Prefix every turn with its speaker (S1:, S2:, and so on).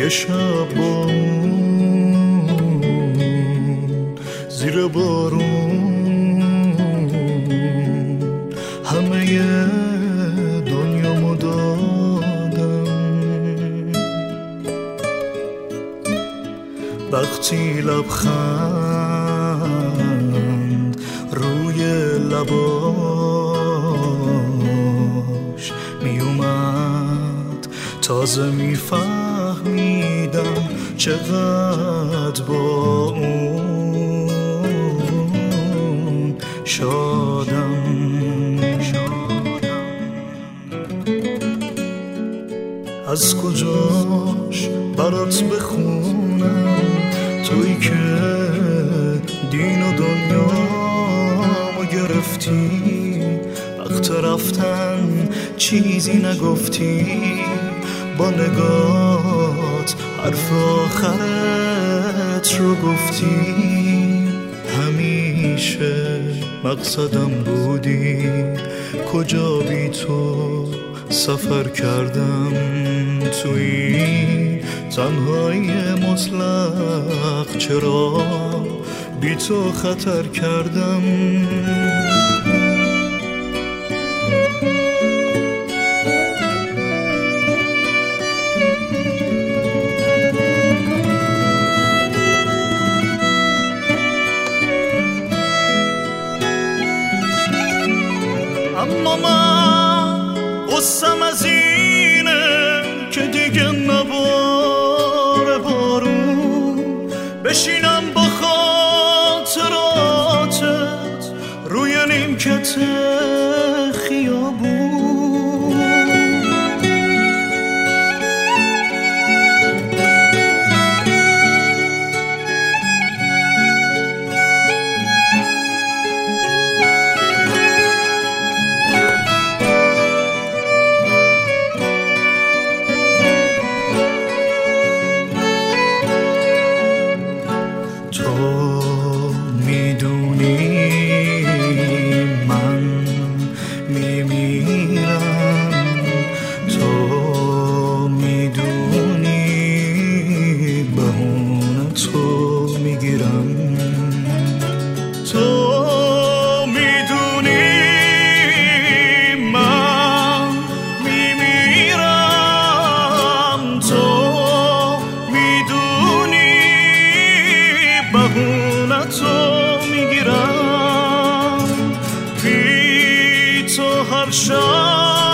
S1: یه شب با اون زیر بارون همه دنیامو دادم. وقتی لبخند روی لباش می اومد تازه میفهمیدم چقدر با اون شادم. از کجاش برات بخونم تویی که دین و دنیامو گرفتی، وقت رفتن چیزی نگفتی، با نگات حرف آخرت رو گفتی. همیشه مقصدم بودی، کجا بی تو سفر کردم، توی تنهایی مطلق چرا بی تو خطر کردم. اما من قصم از اینه که دیگه نباره بارون بشینم با خاطراتت روی نیمکت خیابون. هر شب